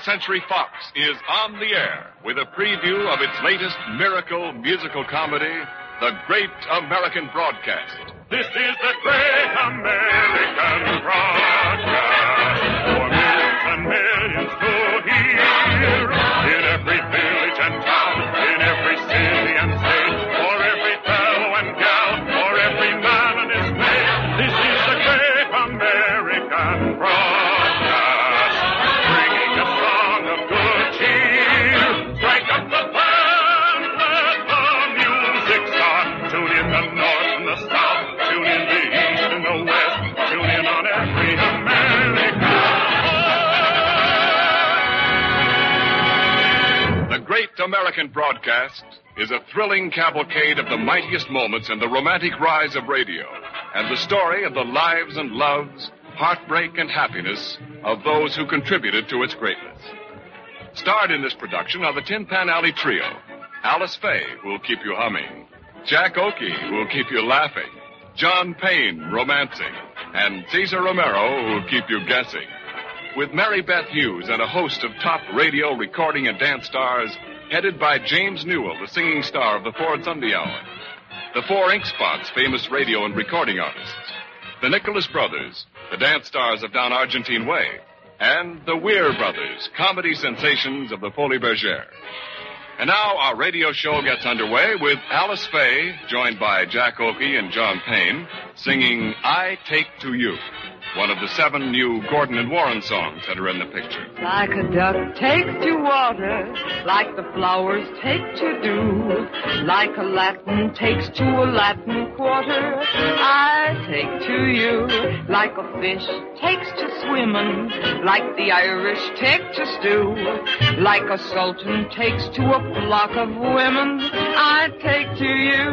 Century Fox is on the air with a preview of its latest miracle musical comedy, The Great American Broadcast. This is the Great American Broadcast. For millions and millions to hear. In every village and town, in every city and state, for every fellow and gal, for every man and his mate. This is the Great American Broadcast. Bringing a song of good cheer. Strike up the band, let the music start. Tune in the north and the south. Tune in the east and the west. Tune in on every American. The Great American Broadcast is a thrilling cavalcade of the mightiest moments in the romantic rise of radio, and the story of the lives and loves, heartbreak and happiness of those who contributed to its greatness. Starred in this production are the Tin Pan Alley Trio, Alice Faye, who will keep you humming, Jack Oakey, who will keep you laughing, John Payne, romancing, and Cesar Romero, who will keep you guessing. With Mary Beth Hughes and a host of top radio, recording, and dance stars, headed by James Newell, the singing star of the Ford Sunday Hour. The Four Ink Spots, famous radio and recording artists. The Nicholas Brothers, the dance stars of Down Argentine Way. And the Weir Brothers, comedy sensations of the Folies Bergère. And now our radio show gets underway with Alice Faye, joined by Jack Oakey and John Payne, singing I Take to You, one of the 7 new Gordon and Warren songs that are in the picture. Like a duck takes to water, like the flowers take to dew, like a Latin takes to a Latin quarter, I take to you. Like a fish takes to swimming, like the Irish take to stew, like a sultan takes to a flock of women, I take to you.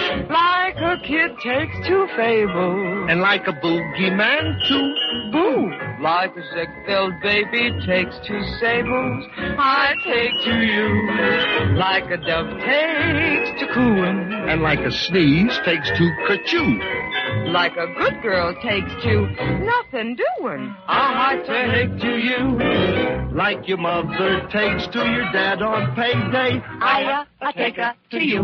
Like a kid takes to fable, and like a boogeyman to boo. Like a sick-filled baby takes to sables, I take to you. Like a dove takes to cooing, and like a sneeze takes to kerchoo. Like a good girl takes to nothing doing, I take to you. Like your mother takes to your dad on payday, I take her to you.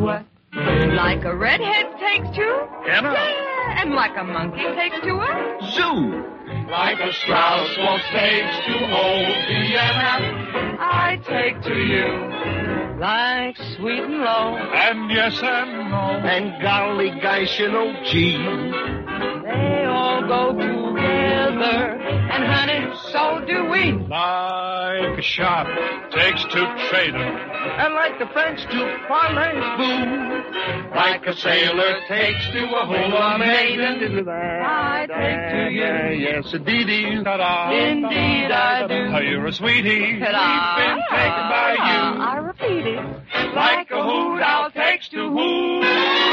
Like a redhead takes to Anna. Yeah, and like a monkey takes to a zoo. Like a Strauss waltz takes to old Vienna, I take to you. Like sweet and low, and yes and no, and golly gosh, you know, gee. They all go together, and honey, so do we. Like a shop takes to trader, and like the French to parlez-vous. Like a sailor takes to a hula maiden, I take to you. Yes, indeed. Ta-da. Indeed I do. You're a sweetie. Ta-da. We've been taken by you. I repeat it. Like a hoot owl takes to who.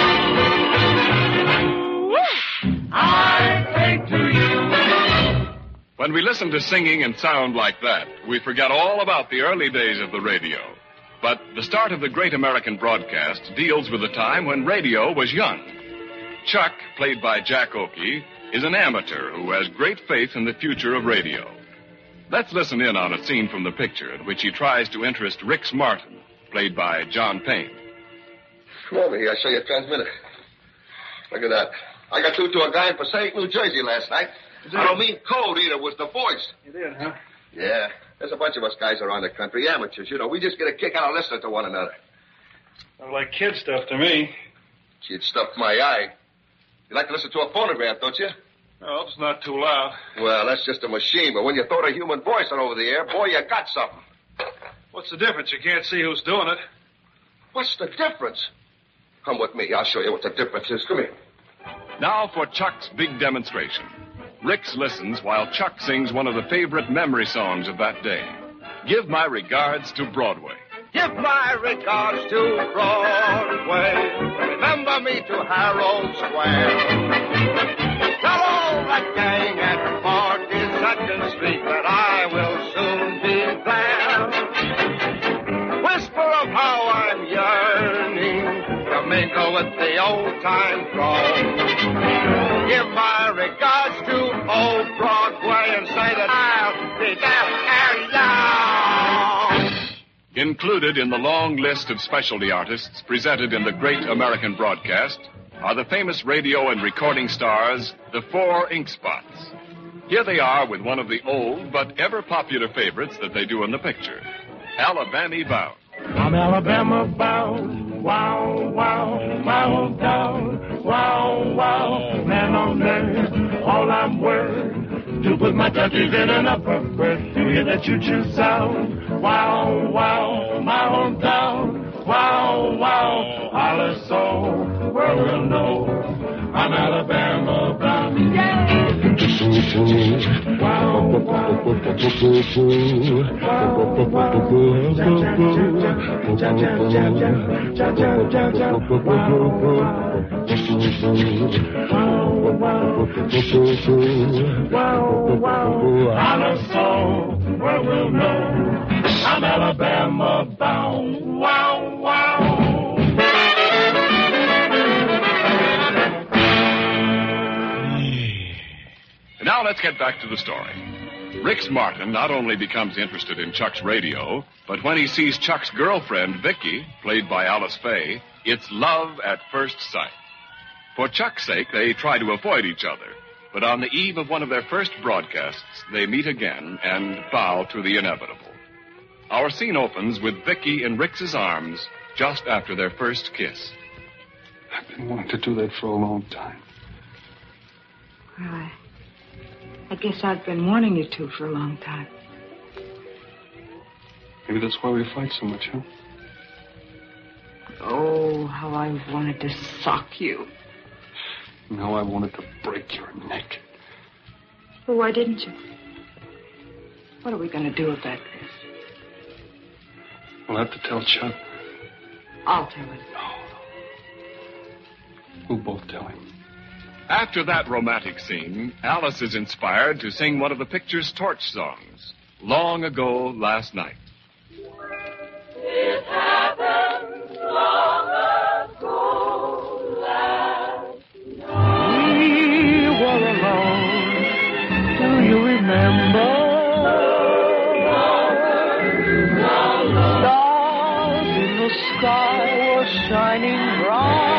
I take to you. When we listen to singing and sound like that, we forget all about the early days of the radio. But the start of the Great American Broadcast deals with a time when radio was young. Chuck, played by Jack Oakey, is an amateur who has great faith in the future of radio. Let's listen in on a scene from the picture in which he tries to interest Rix Martin, played by John Payne. Come over here, I'll show you a transmitter. Look at that. I got through to a guy in Passaic, New Jersey last night. I don't mean cold either, was the voice. You did, huh? Yeah. There's a bunch of us guys around the country, amateurs, you know. We just get a kick out of listening to one another. Sounds like kid stuff to me. Gee, it stuffed my eye. You like to listen to a phonograph, don't you? No, it's not too loud. Well, that's just a machine, but when you throw a human voice on over the air, boy, you got something. What's the difference? You can't see who's doing it. What's the difference? Come with me. I'll show you what the difference is. Come here. Now for Chuck's big demonstration. Rix listens while Chuck sings one of the favorite memory songs of that day. Give My Regards to Broadway. Give my regards to Broadway. Remember me to Harold Square. Tell all that gang at 42nd Street that I will soon be there. Whisper of how I'm yearning to mingle with the old-time throng. Give my regards to old Broadway and say that I'll be there and young. Included in the long list of specialty artists presented in the great American broadcast are the famous radio and recording stars, the Four Ink Spots. Here they are with one of the old but ever popular favorites that they do in the picture, Alabama Bound. I'm Alabama bound, wow, wow, my hometown, wow, wow, man on land, all I'm worth, to put my touches in an upper berth, to hear that choo-choo sound, wow, wow, my hometown, wow, wow, holler so, world will know, I'm Alabama bound, yeah! Wow, wow, I'm Alabama bound. Wow, wow. Now let's get back to the story. Rix Martin not only becomes interested in Chuck's radio, but when he sees Chuck's girlfriend, Vicky, played by Alice Faye, it's love at first sight. For Chuck's sake, they try to avoid each other, but on the eve of one of their first broadcasts, they meet again and bow to the inevitable. Our scene opens with Vicky in Rix's arms just after their first kiss. I've been wanting to do that for a long time. Well, I guess I've been wanting you to for a long time. Maybe that's why we fight so much, huh? Oh, how I wanted to sock you. And how I wanted to break your neck. Well, why didn't you? What are we going to do about this? We'll have to tell Chuck. I'll tell him. No. We'll both tell him. After that romantic scene, Alice is inspired to sing one of the picture's torch songs, Long Ago Last Night. It happened long ago last night. We were alone. Do you remember? Stars in the sky were shining bright.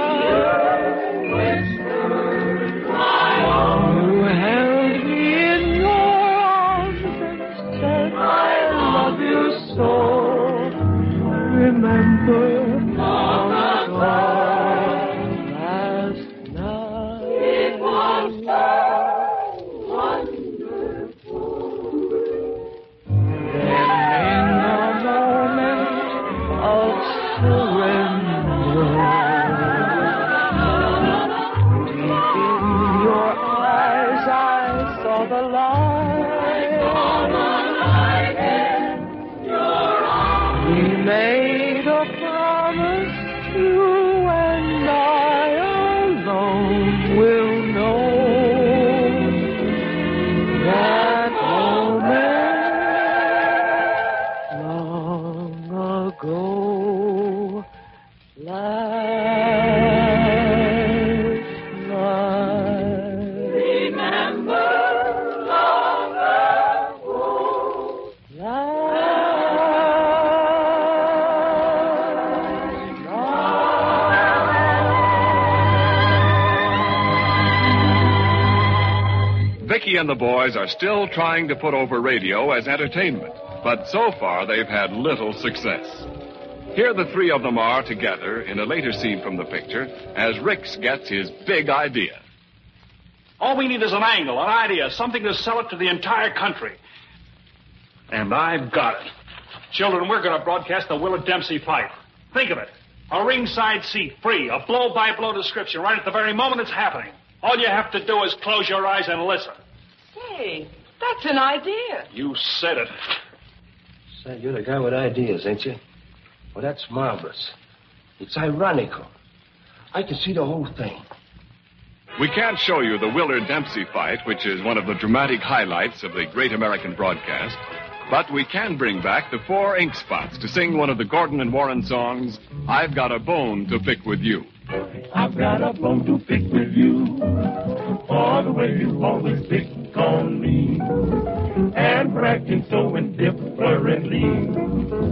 Remember long ago last night. It was so wonderful. Then in a moment of surrender, deep in your eyes I saw the light. We made a promise, you and I alone will know that moment long ago last night. Remember long ago last Vicky and the boys are still trying to put over radio as entertainment, but so far they've had little success. Here the three of them are together in a later scene from the picture as Rix gets his big idea. All we need is an angle, an idea, something to sell it to the entire country. And I've got it. Children, we're going to broadcast the Willard Dempsey fight. Think of it. A ringside seat, free, a blow-by-blow description right at the very moment it's happening. All you have to do is close your eyes and listen. Hey, that's an idea. You said it. Say, you're the guy with ideas, ain't you? Well, that's marvelous. It's ironical. I can see the whole thing. We can't show you the Willard Dempsey fight, which is one of the dramatic highlights of the great American broadcast, but we can bring back the Four Ink Spots to sing one of the Gordon and Warren songs, I've Got a Bone to Pick with You. I've got a bone to pick with you for the way you always pick on me and for acting so indifferently. Now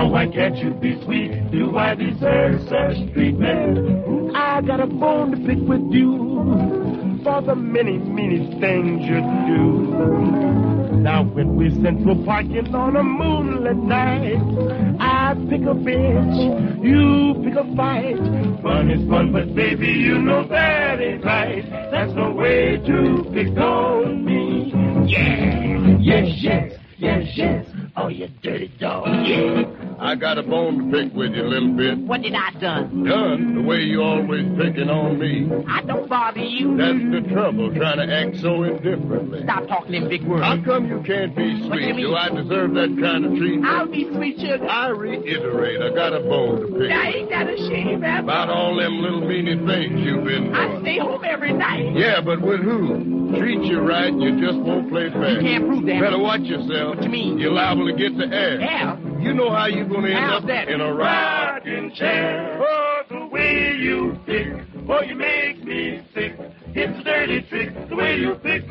Now why can't you be sweet? Do I deserve such treatment? I got a bone to pick with you for the many, many things you do. Now when we're Central Parking on a moonlit night, I pick a bitch, you pick a fight. Fun is fun, but baby, you know that ain't right. That's no way to pick on me. Yeah, yes, yes, yes, yes. Oh, you dirty dog, yeah. I got a bone to pick with you a little bit. What did I done? Done? The way you always picking on me. I don't bother you. That's the trouble, trying to act so indifferently. Stop talking in big words. How come you can't be What do you sweet? mean? Do I deserve that kind of treatment? I'll be sweet, sugar. I reiterate, I got a bone to pick. Now, ain't that a shame, Abby? About all them little meany things you've been doing. I stay home every night. Yeah, but with who? Treat you right and you just won't play fair. You can't prove that. Better watch yourself. What you mean? You're liable to get the air. Yeah. You know how you're going to end How's up that? in a rocking chair. Oh, the way you pick, oh, you make me sick. It's a dirty trick, the way you pick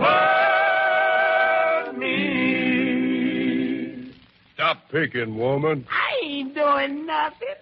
on me. Stop picking, woman. I ain't doing nothing.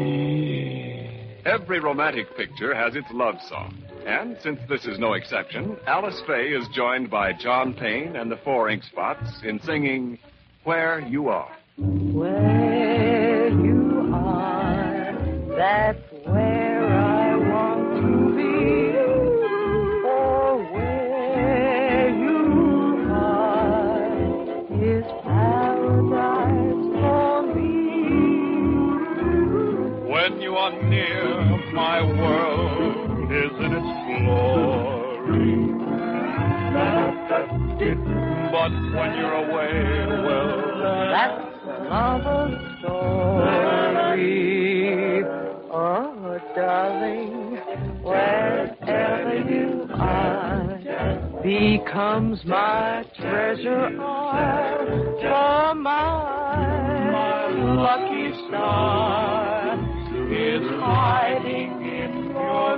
Every romantic picture has its love song. And since this is no exception, Alice Faye is joined by John Payne and the Four Ink Spots in singing Where You Are. Where you are, that's where I want to be. For where you are is paradise for me. When you are near, my world is in its glory. But when you're away, well, That's another story. Oh, darling, wherever you are becomes my treasure. For my lucky star is hiding in your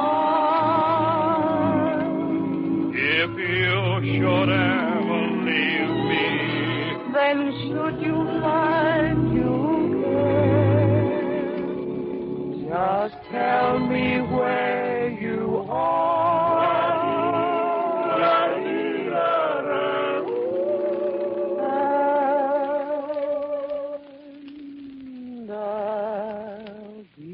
smile. if you should ever leave me, Then should you find you care, just tell me where you are. And I'll be.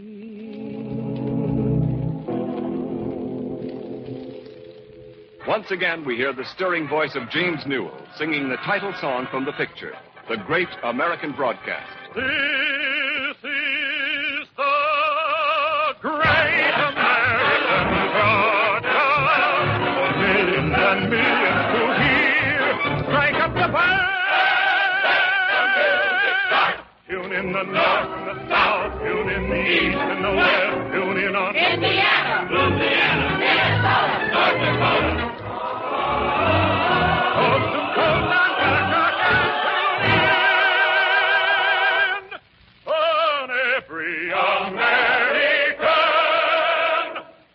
Once again, we hear the stirring voice of James Newell singing the title song from the picture, The Great American Broadcast. this is the great American broadcast. For millions and millions to hear, strike up the band. Tune in the north and the south, tune in the east and the west, tune in on Indiana, Louisiana, Minnesota, North Dakota. coast to coast on on every American.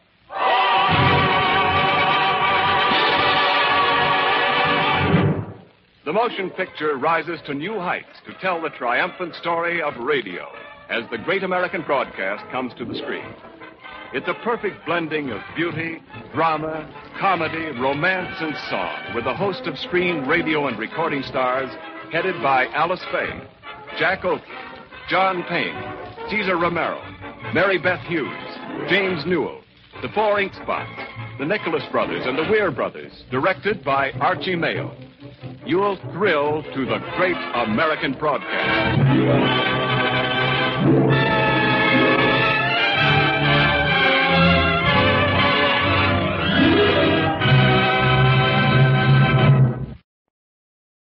The motion picture rises to new heights to tell the triumphant story of radio as the Great American Broadcast comes to the screen. It's a perfect blending of beauty, drama, comedy, romance, and song with a host of screen, radio, and recording stars headed by Alice Faye, Jack Oakley, John Payne, Cesar Romero, Mary Beth Hughes, James Newell, the Four Ink Spots, the Nicholas Brothers, and the Weir Brothers, directed by Archie Mayo. You'll thrill to the Great American Broadcast.